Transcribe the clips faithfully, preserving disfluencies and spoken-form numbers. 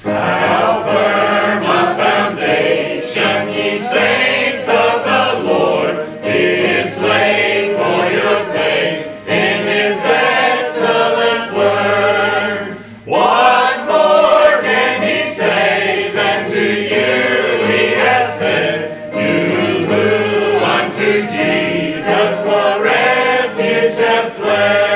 How firm a foundation, ye saints of the Lord, is laid for your faith in his excellent word. What more can he say than to you he has said, you who unto Jesus for refuge have fled?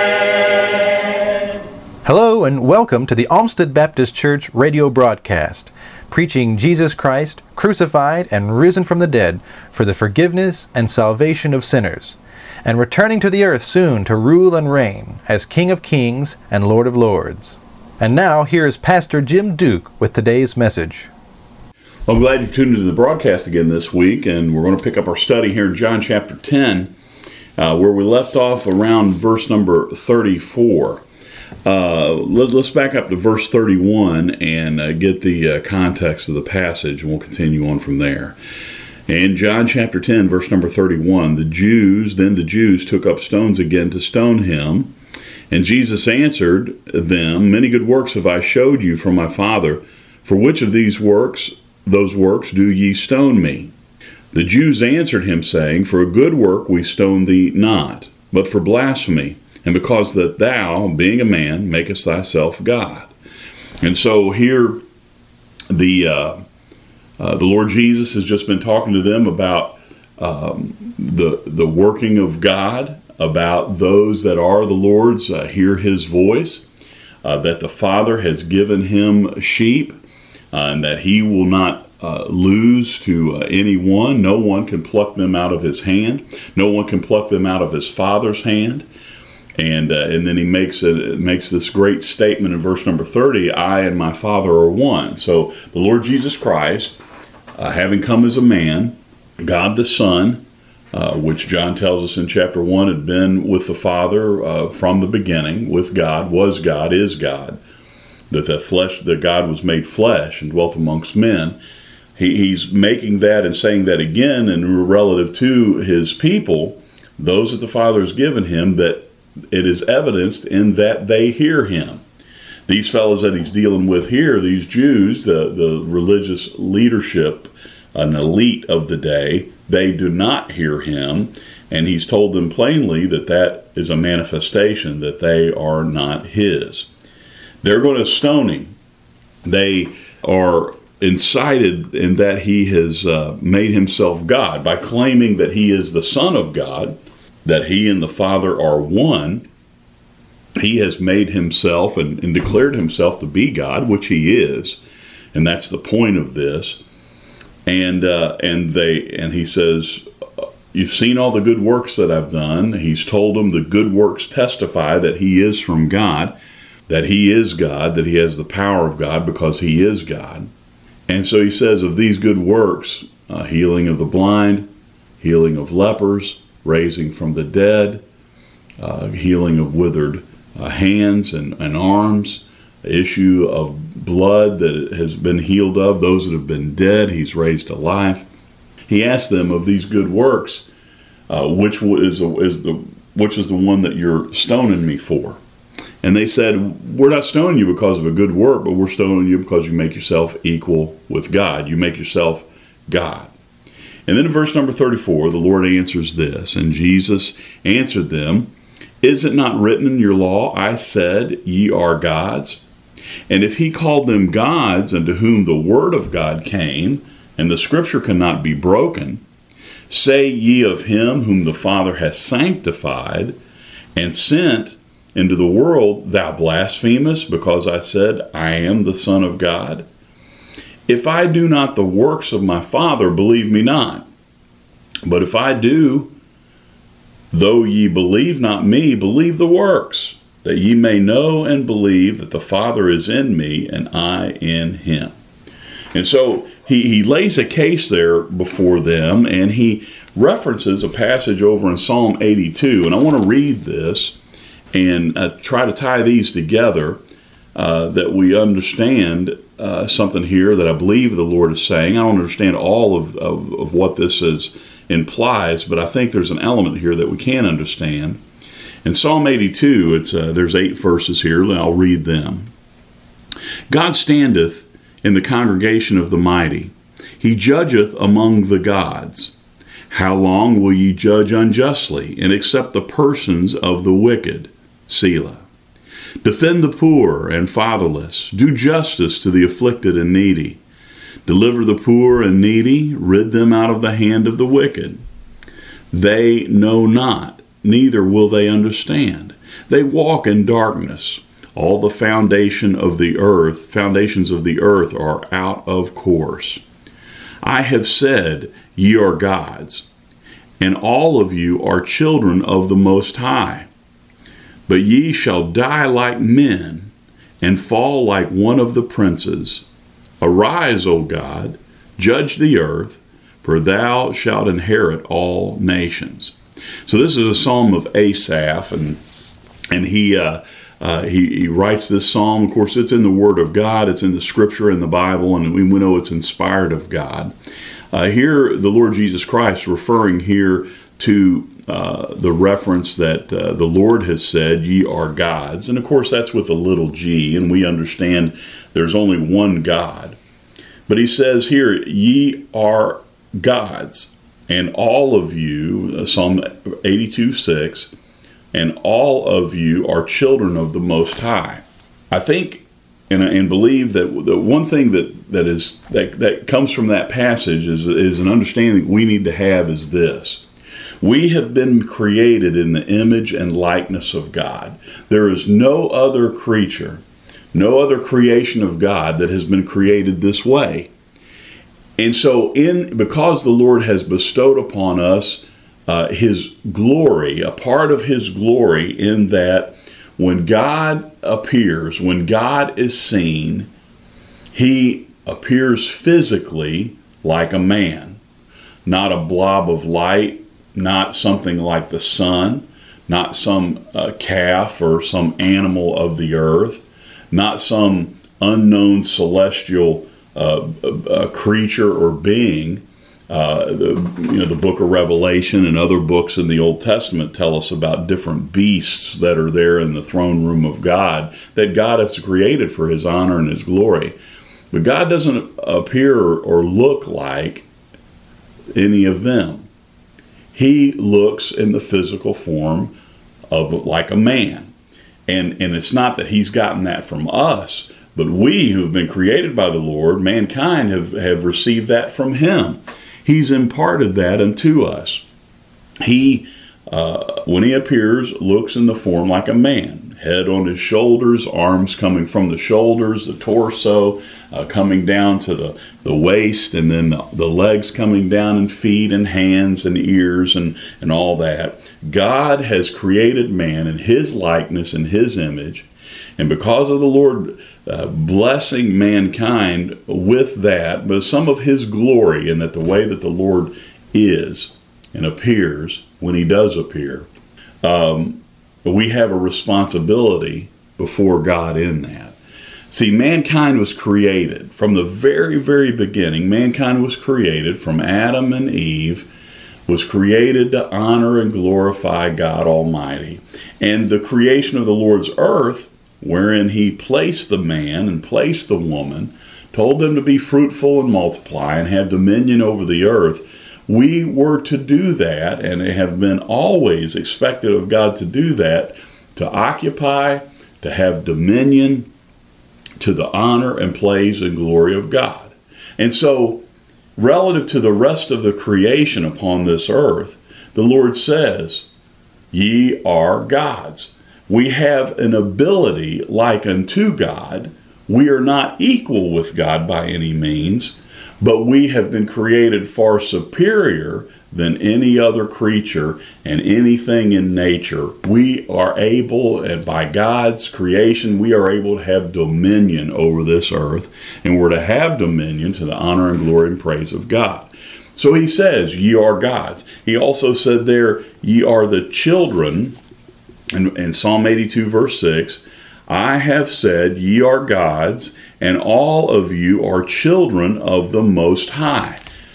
Hello and welcome to the Olmsted Baptist Church radio broadcast, preaching Jesus Christ, crucified and risen from the dead for the forgiveness and salvation of sinners, and returning to the earth soon to rule and reign as King of Kings and Lord of Lords. And now here is Pastor Jim Duke with today's message. Well, I'm glad you tuned into the broadcast again this week, and we're going to pick up our study here in John chapter ten, uh, where we left off around verse number thirty-four. Uh, let, let's back up to verse thirty-one and uh, get the uh, context of the passage, and we'll continue on from there. In John chapter ten, verse number thirty-one, the Jews, then the Jews took up stones again to stone him. And Jesus answered them, Many good works have I showed you from my Father. For which of these works, those works, do ye stone me? The Jews answered him, saying, For a good work we stone thee not, but for blasphemy, and because that thou, being a man, makest thyself God. And so here, the uh, uh, the Lord Jesus has just been talking to them about um, the the working of God, about those that are the Lord's, uh, hear his voice, uh, that the Father has given him sheep, uh, and that he will not uh, lose to uh, anyone. No one can pluck them out of his hand. No one can pluck them out of his Father's hand. And uh, and then he makes a, makes this great statement in verse number thirty, I and my Father are one. So the Lord Jesus Christ, uh, having come as a man, God the Son, uh, which John tells us in chapter one had been with the Father uh, from the beginning, with God, was God, is God, that the flesh, that God was made flesh and dwelt amongst men. He, he's making that and saying that again in relative to his people, those that the Father has given him, that it is evidenced in that they hear him. These fellows that he's dealing with here, these Jews, the, the religious leadership, an elite of the day, they do not hear him. And he's told them plainly that that is a manifestation that they are not his. They're going to stone him. They are incited in that he has uh, made himself God by claiming that he is the Son of God, that he and the Father are one. He has made himself and, and declared himself to be God, which he is, and that's the point of this. And uh, and they and he says, you've seen all the good works that I've done. He's told them the good works testify that he is from God, that he is God, that he has the power of God because he is God. And so he says of these good works, uh, healing of the blind, healing of lepers, raising from the dead, uh, healing of withered uh, hands and, and arms, issue of blood that has been healed of, those that have been dead, he's raised to life. He asked them of these good works, uh, which is, is the which is the one that you're stoning me for? And they said, we're not stoning you because of a good work, but we're stoning you because you make yourself equal with God. You make yourself God. And then in verse number thirty-four, the Lord answers this, and Jesus answered them, Is it not written in your law, I said, ye are gods? And if he called them gods unto whom the word of God came, and the scripture cannot be broken, say ye of him whom the Father has sanctified and sent into the world, thou blasphemest, because I said, I am the Son of God? If I do not the works of my Father, believe me not. But if I do, though ye believe not me, believe the works, that ye may know and believe that the Father is in me and I in him. And so he, he lays a case there before them, and he references a passage over in Psalm eighty-two. And I want to read this and uh, try to tie these together, uh, that we understand uh, something here that I believe the Lord is saying. I don't understand all of, of, of what this is implies, but I think there's an element here that we can understand. In Psalm eighty-two, it's uh, there's eight verses here, and I'll read them. God standeth in the congregation of the mighty. He judgeth among the gods. How long will ye judge unjustly, and accept the persons of the wicked? Selah. Defend the poor and fatherless. Do justice to the afflicted and needy. Deliver the poor and needy. Rid them out of the hand of the wicked. They know not, neither will they understand. They walk in darkness. All the foundation of the earth, foundations of the earth are out of course. I have said, ye are gods, and all of you are children of the Most High. But ye shall die like men, and fall like one of the princes. Arise, O God, judge the earth, for thou shalt inherit all nations. So this is a psalm of Asaph, and and he uh, uh, he, he writes this psalm. Of course, it's in the Word of God. It's in the Scripture in the Bible, and we know it's inspired of God. Uh, here, the Lord Jesus Christ referring here to uh, the reference that uh, the Lord has said, ye are gods. And of course, that's with a little g, and we understand there's only one God. But he says here, ye are gods, and all of you, uh, Psalm eighty-two six, and all of you are children of the Most High. I think and, and believe that the one thing that, that is that, that comes from that passage is, is an understanding we need to have is this. We have been created in the image and likeness of God. There is no other creature, no other creation of God that has been created this way. And so in because the Lord has bestowed upon us uh, his glory, a part of his glory in that when God appears, when God is seen, he appears physically like a man, not a blob of light, not something like the sun, not some uh, calf or some animal of the earth, not some unknown celestial uh, uh, creature or being. Uh, the, you know, the book of Revelation and other books in the Old Testament tell us about different beasts that are there in the throne room of God that God has created for his honor and his glory. But God doesn't appear or look like any of them. He looks in the physical form of like a man. And, and it's not that he's gotten that from us, but we who have been created by the Lord, mankind, have, have received that from him. He's imparted that unto us. He, uh, when he appears, looks in the form like a man. Head on his shoulders, arms coming from the shoulders, the torso uh, coming down to the, the waist, and then the, the legs coming down, and feet and hands and ears and, and all that. God has created man in his likeness and his image. And because of the Lord uh, blessing mankind with that, but some of his glory, and that the way that the Lord is and appears when he does appear, um, we have a responsibility before God in that. See, mankind was created from the very, very beginning. Mankind was created from Adam and Eve, was created to honor and glorify God Almighty. And the creation of the Lord's earth, wherein he placed the man and placed the woman, told them to be fruitful and multiply and have dominion over the earth. We were to do that, and have been always expected of God to do that, to occupy, to have dominion, to the honor and praise and glory of God. And so, relative to the rest of the creation upon this earth, the Lord says, ye are gods. We have an ability like unto God. We are not equal with God by any means, but we have been created far superior than any other creature and anything in nature. We are able, and by God's creation, we are able to have dominion over this earth, and we're to have dominion to the honor and glory and praise of God. So he says, ye are gods. He also said there, ye are the children. In, in Psalm eighty-two, verse six, I have said, ye are gods, and all of you are children of the Most High.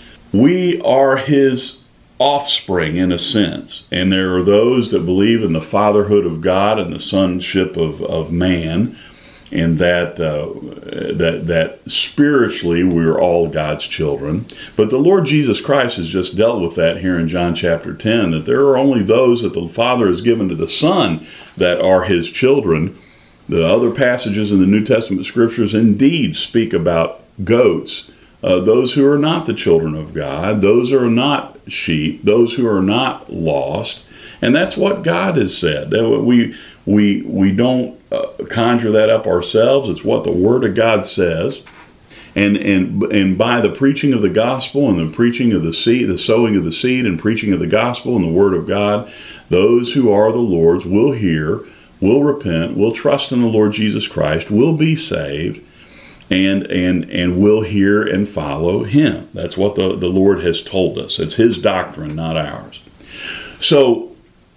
We are his offspring in a sense, and there are those that believe in the fatherhood of God and the sonship of, of man, and that uh, that that spiritually we're all God's children. But the Lord Jesus Christ has just dealt with that here in John chapter ten, that there are only those that the Father has given to the Son that are his children. The other passages in the New Testament scriptures indeed speak about goats, uh, those who are not the children of God, those who are not sheep, those who are not lost. And that's what God has said. We we we don't uh, conjure that up ourselves. It's what the Word of God says. And and and by the preaching of the gospel and the preaching of the seed, the sowing of the seed and preaching of the gospel and the Word of God, those who are the Lord's will hear, will repent, will trust in the Lord Jesus Christ, will be saved, and and and will hear and follow Him. That's what the, the Lord has told us. It's His doctrine, not ours. So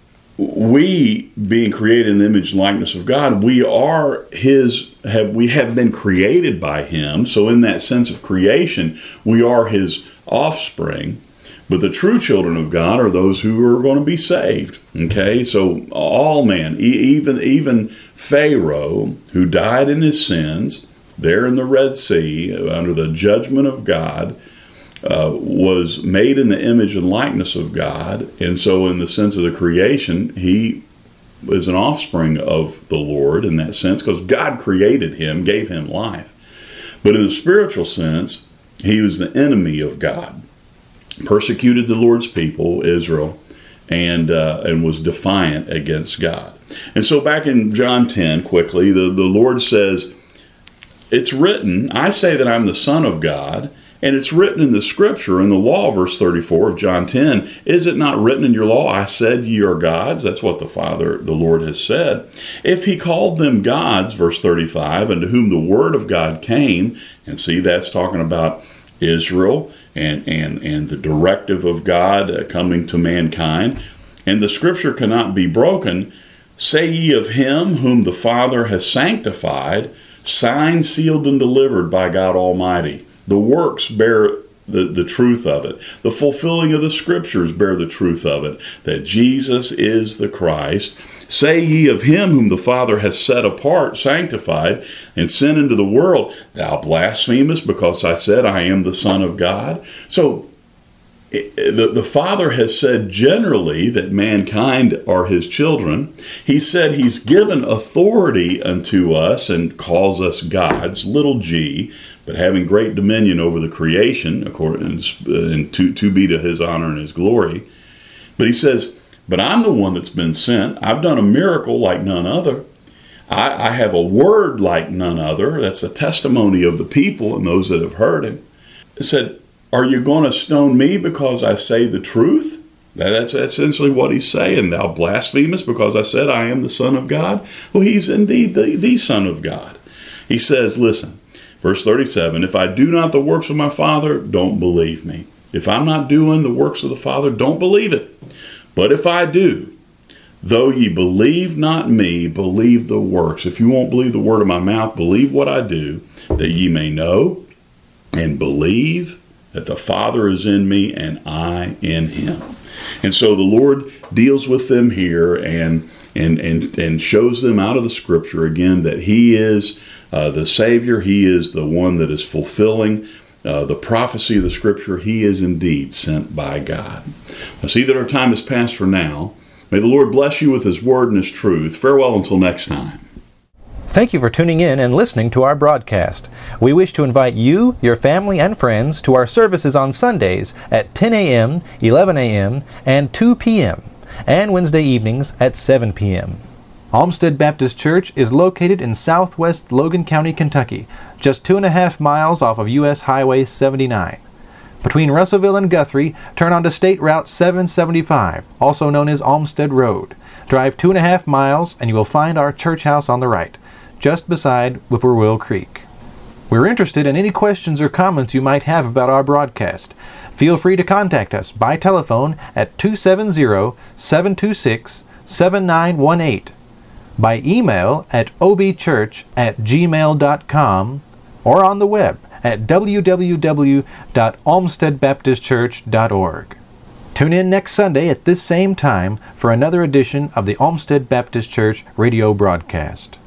we, being created in the image and likeness of God, we are His, have we have been created by Him. So in that sense of creation, we are His offspring. But the true children of God are those who are going to be saved. Okay, so all man, e- even even Pharaoh, who died in his sins there in the Red Sea under the judgment of God, uh, was made in the image and likeness of God. And so in the sense of the creation, he is an offspring of the Lord in that sense, because God created him, gave him life. But in the spiritual sense, he was the enemy of God, persecuted the Lord's people, Israel, and uh, and was defiant against God. And so back in John ten, quickly, the, the Lord says, it's written, I say that I'm the Son of God, and it's written in the Scripture, in the law, verse thirty-four of John ten, is it not written in your law, I said ye are gods? That's what the Father, the Lord, has said. If he called them gods, verse thirty-five, unto whom the word of God came, and see, that's talking about Israel, and, and, and the directive of God uh, coming to mankind, and the Scripture cannot be broken, say ye of him whom the Father has sanctified, signed, sealed, and delivered by God Almighty. The works bear the, the truth of it. The fulfilling of the Scriptures bear the truth of it, that Jesus is the Christ. Say ye of him whom the Father has set apart, sanctified, and sent into the world, thou blasphemest, because I said I am the Son of God. So the, the Father has said generally that mankind are his children. He said he's given authority unto us and calls us gods, little g, but having great dominion over the creation, according and to, to be to his honor and his glory. But he says, but I'm the one that's been sent. I've done a miracle like none other. I, I have a word like none other. That's the testimony of the people and those that have heard him. He said, are you going to stone me because I say the truth? That's essentially what he's saying. Thou blasphemest because I said I am the Son of God? Well, he's indeed the, the Son of God. He says, listen, verse thirty-seven, if I do not the works of my Father, don't believe me. If I'm not doing the works of the Father, don't believe it. But if I do, though ye believe not me, believe the works. If you won't believe the word of my mouth, believe what I do, that ye may know and believe that the Father is in me and I in him. And so the Lord deals with them here and and and, and shows them out of the Scripture again that he is uh, the Savior. He is the one that is fulfilling Uh, the prophecy of the Scripture. He is indeed sent by God. I see that our time is past for now. May the Lord bless you with his word and his truth. Farewell until next time. Thank you for tuning in and listening to our broadcast. We wish to invite you, your family, and friends to our services on Sundays at ten a.m., eleven a.m., and two p.m., and Wednesday evenings at seven p.m. Olmsted Baptist Church is located in southwest Logan County, Kentucky, just two and a half miles off of U S Highway seventy-nine. Between Russellville and Guthrie, turn onto State Route seven seventy-five, also known as Olmsted Road. Drive two and a half miles and you will find our church house on the right, just beside Whippoorwill Creek. We're interested in any questions or comments you might have about our broadcast. Feel free to contact us by telephone at two seven zero, seven two six, seven nine one eight. By email at obchurch at gmail dot com, or on the web at w w w dot olmsted baptist church dot org. Tune in next Sunday at this same time for another edition of the Olmsted Baptist Church radio broadcast.